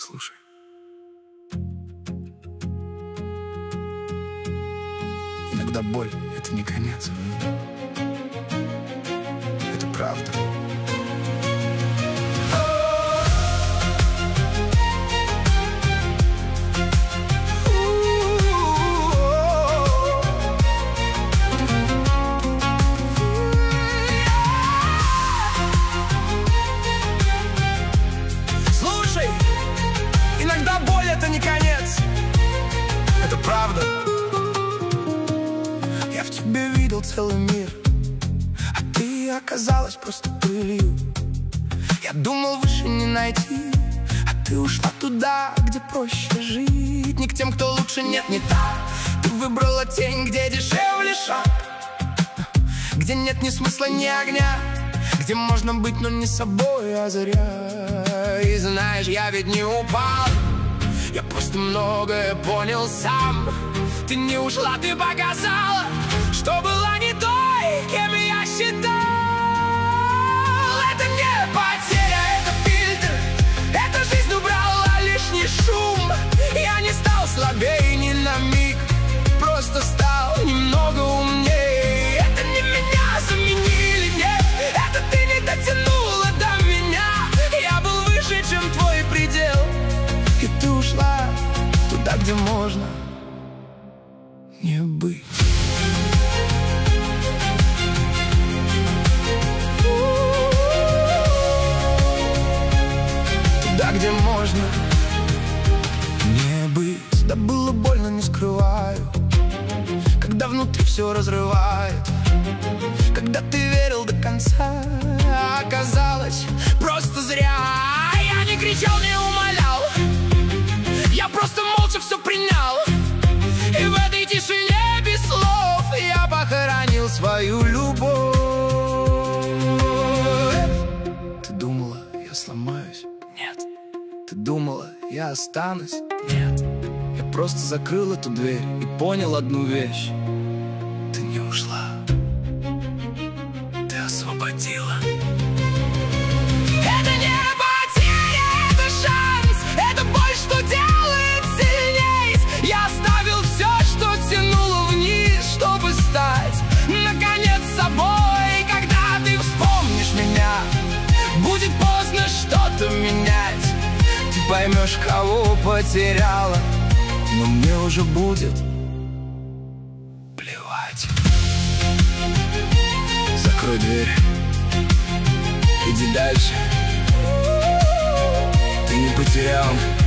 Послушай. Иногда боль — это не конец. Это правда. Слушай, иногда боль — это не конец. Это правда. Я в тебе видел целый мир, а ты оказалась просто пылью. Я думал, выше не найти, а ты ушла туда, где проще жить. Не к тем, кто лучше, нет, не так. Ты выбрала тень, где дешевле шаг, где нет ни смысла, ни огня, где можно быть, но не собой, а зря. И знаешь, я ведь не упал, я просто многое понял сам. Ты не ушла, ты показала, что была не той, кем я считал. Это не потеря, это фильтр, эта жизнь убрала лишний шум. Я не стал слабее ни на миг, просто стал немного умнее. Это не меня заменили, нет, это ты не дотянула до меня. Я был выше, чем твой предел, и ты ушла туда, где можно не быть. Туда, где можно не быть. Да было больно, не скрываю, когда внутри все разрывает, когда ты верил до конца, а оказалось просто зря. Я не кричал, не умолял, я просто молча все принял. И в этой тишине без слов я похоронил свою любовь. Ты думала, я сломаюсь? Нет. Ты думала, я останусь? Нет. Я просто закрыл эту дверь и понял одну вещь: ты не ушла, ты освободила. Это не потеря, это шанс, это боль, что делает сильней. Я оставил все, что тянуло вниз, чтобы стать наконец собой. Когда ты вспомнишь меня, будет поздно что-то менять. Ты поймешь, кого потеряла, но мне уже будет плевать. Закрой дверь, иди дальше. Ты не потерял,